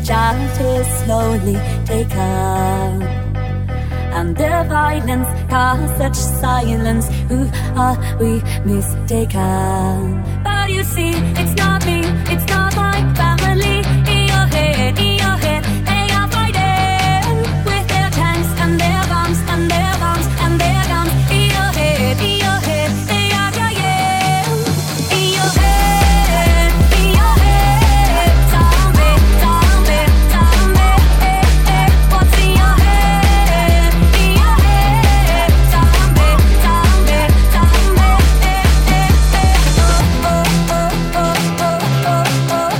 child is slowly taken. And the violence caused such silence. Who are we mistaken? But you see, it's not me, it's not my family. In your head, they are fighting with their tanks and their bombs and their bombs and their guns. In your head, they are dying. In your head, zombie, zombie, zombie. What's in your head? In your head, zombie, zombie, zombie. Oh, oh, oh, oh, oh, oh, oh,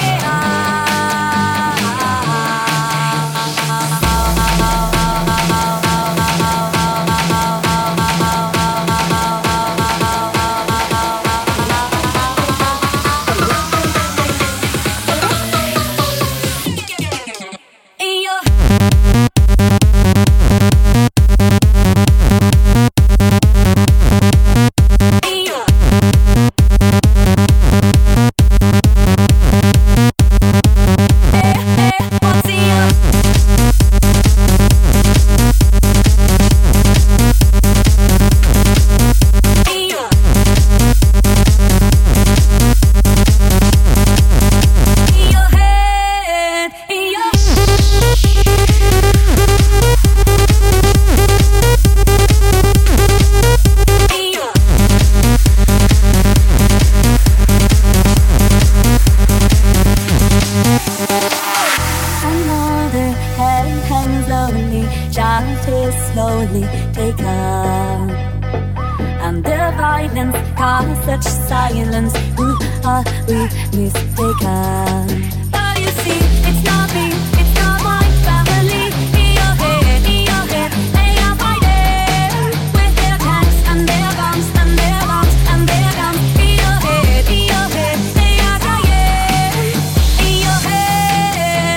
child is slowly taken. And the violence caused such silence. Who are we mistaken? But you see, it's not me, it's not my family. In your head, they are fighting with their tanks and their bombs and their bombs and their guns. In your head, they are dying. In your head,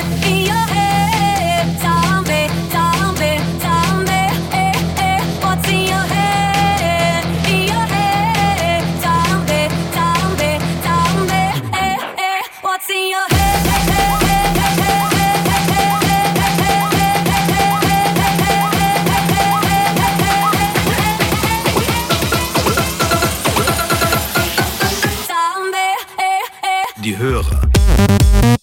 zombie, zombie, zombie. What's in your head? In your head, zombie, zombie, zombie. What's in your head? Die Hörer.